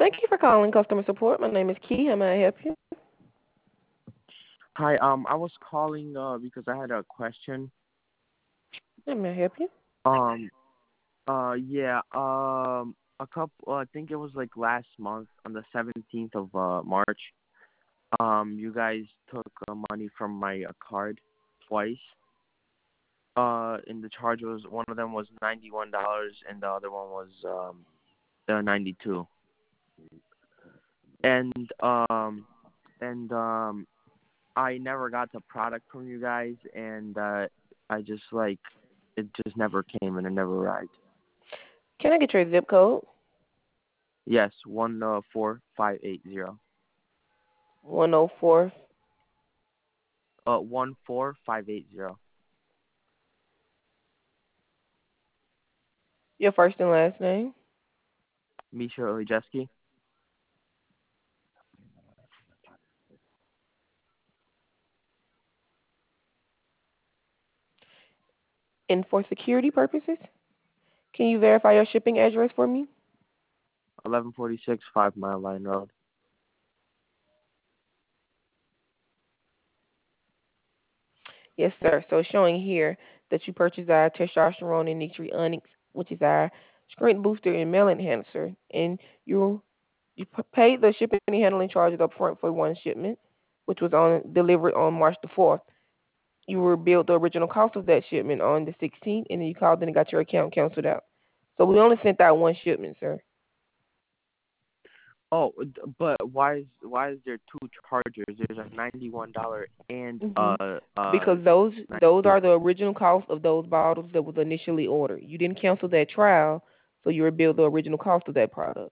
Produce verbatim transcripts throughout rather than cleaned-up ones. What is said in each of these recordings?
Thank you for calling customer support. My name is Key. How may I help you? Hi, um, I was calling uh because I had a question. How may I help you? Um, uh, yeah, um, a couple, uh, I think it was like last month on the seventeenth of uh March. Um, you guys took uh, money from my uh, card twice. Uh, and the charge was one of them was ninety one dollars and the other one was um uh, ninety two. And um, and um, I never got the product from you guys, and uh, I just like it just never came and it never arrived. Can I get your zip code? Yes, one uh, four five eight zero. one oh four. Uh, one four five eight zero. Your first and last name. Misha Olijeski. And for security purposes, can you verify your shipping address for me? Eleven forty six Five Mile Line Road. Yes, sir. So it's showing here that you purchased our testosterone and Nitri Onyx, which is our strength booster and male enhancer, and you you p- paid the shipping and handling charges up front for one shipment, which was on delivered on March the fourth. You were billed the original cost of that shipment on the sixteenth, and then you called in and got your account canceled out. So we only sent out one shipment, sir. Oh, d- but why is why is there two chargers? There's a ninety one dollar and hmm uh uh Because those ninety those two. are the original cost of those bottles that was initially ordered. You didn't cancel that trial, so you were billed the original cost of that product.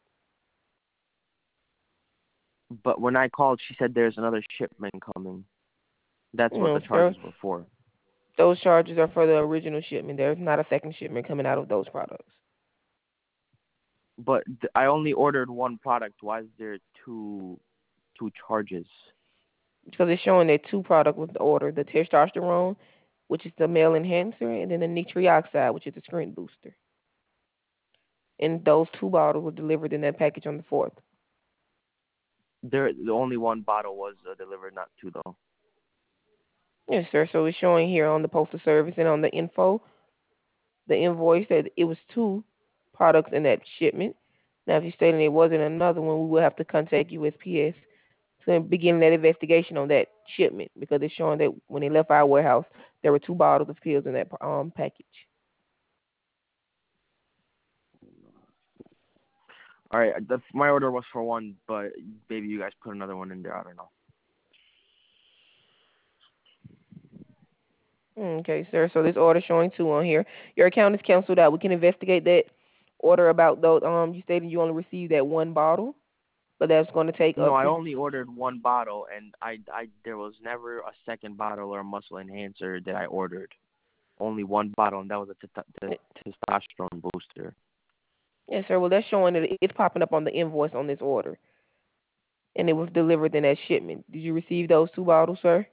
But when I called, she said there's another shipment coming. That's what No, the sir. charges were for. Those charges are for the original shipment. There's not a second shipment coming out of those products. But th- I only ordered one product. Why is there two two charges? Because it's showing that two products was ordered: the testosterone, which is the male enhancer, and then the nitrioxide, which is the strength booster. And those two bottles were delivered in that package on the fourth. There, the only one bottle was uh, delivered, not two though. Yes, sir. So it's showing here on the postal service and on the info, the invoice that it was two products in that shipment. Now, if you're stating it wasn't another one, we will have to contact U S P S to begin that investigation on that shipment because it's showing that when they left our warehouse, there were two bottles of pills in that um package. All right, the, my order was for one, but maybe you guys put another one in there. I don't know. Okay, sir. So this order showing two on here. Your account is canceled out. We can investigate that order about those. Um, you stated you only received that one bottle, but that's going to take No, up I to. only ordered one bottle, and I, I, there was never a second bottle or a muscle enhancer that I ordered. Only one bottle, and that was a t- t- testosterone booster. Yes, sir. Well, that's showing that it's popping up on the invoice on this order, and it was delivered in that shipment. Did you receive those two bottles, sir?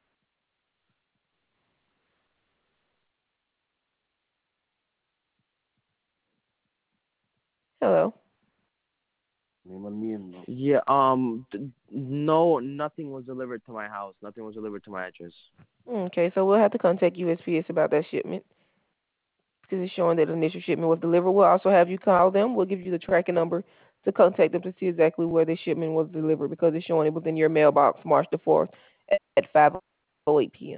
Hello. Yeah, um, th- no, nothing was delivered to my house. Nothing was delivered to my address. Okay, so we'll have to contact U S P S about that shipment because it's showing that the initial shipment was delivered. We'll also have you call them. We'll give you the tracking number to contact them to see exactly where the shipment was delivered because it's showing it was in your mailbox March the fourth at five oh eight p.m.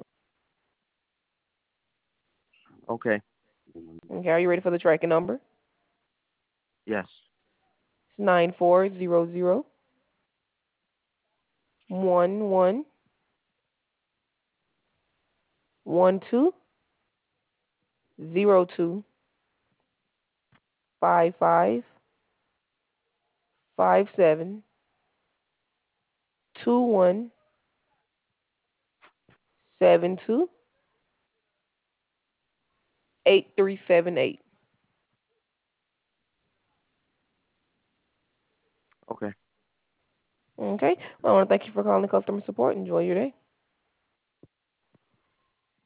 Okay. Okay, are you ready for the tracking number? Yes. It's nine four zero zero one one one two zero two five five five seven two one seven two eight three seven eight. Okay. Okay. Well, I want to thank you for calling the customer support. Enjoy your day.